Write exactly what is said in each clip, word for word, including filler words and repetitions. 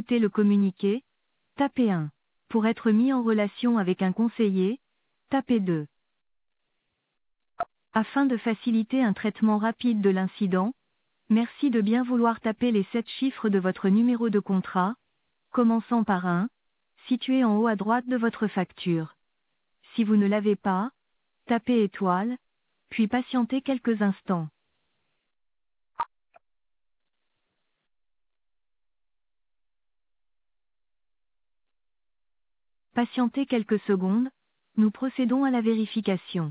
écouter le communiqué, tapez un. Pour être mis en relation avec un conseiller, tapez deux. Afin de faciliter un traitement rapide de l'incident, merci de bien vouloir taper les sept chiffres de votre numéro de contrat, commençant par un, situé en haut à droite de votre facture. Si vous ne l'avez pas, tapez étoile, puis patientez quelques instants. Patientez quelques secondes, nous procédons à la vérification.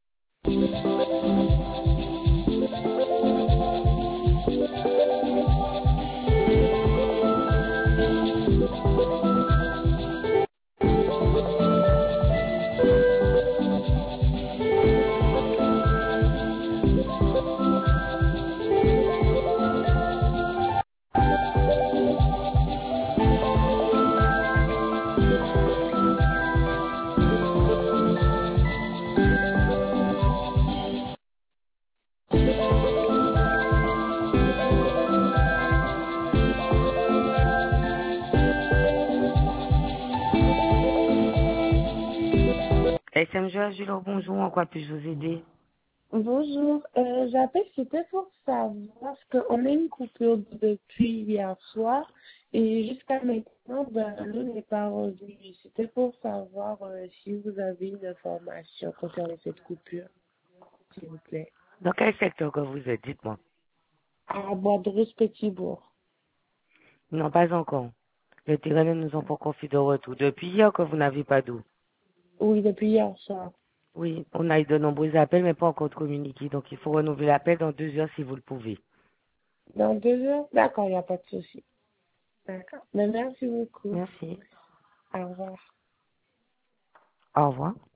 S M G Jules, bonjour, en quoi puis-je vous aider? Bonjour, euh, j'appelle, c'était pour savoir, parce qu'on a une coupure depuis hier soir, et jusqu'à maintenant, ben, l'eau n'est pas revenu. C'était pour savoir euh, si vous avez une information concernant cette coupure, s'il vous plaît. Dans quel secteur que vous êtes, dites-moi? À Bois-de-Rose, Petit-Bourg. Non, pas encore. Les terrains ne nous ont pas confié de retour. Depuis hier que vous n'avez pas d'eau. Oui, depuis hier soir. Oui, on a eu de nombreux appels, mais pas encore communiqués. Donc, il faut renouveler l'appel dans deux heures si vous le pouvez. Dans deux heures? D'accord, il n'y a pas de souci. D'accord. Mais merci beaucoup. Merci. Au revoir. Au revoir.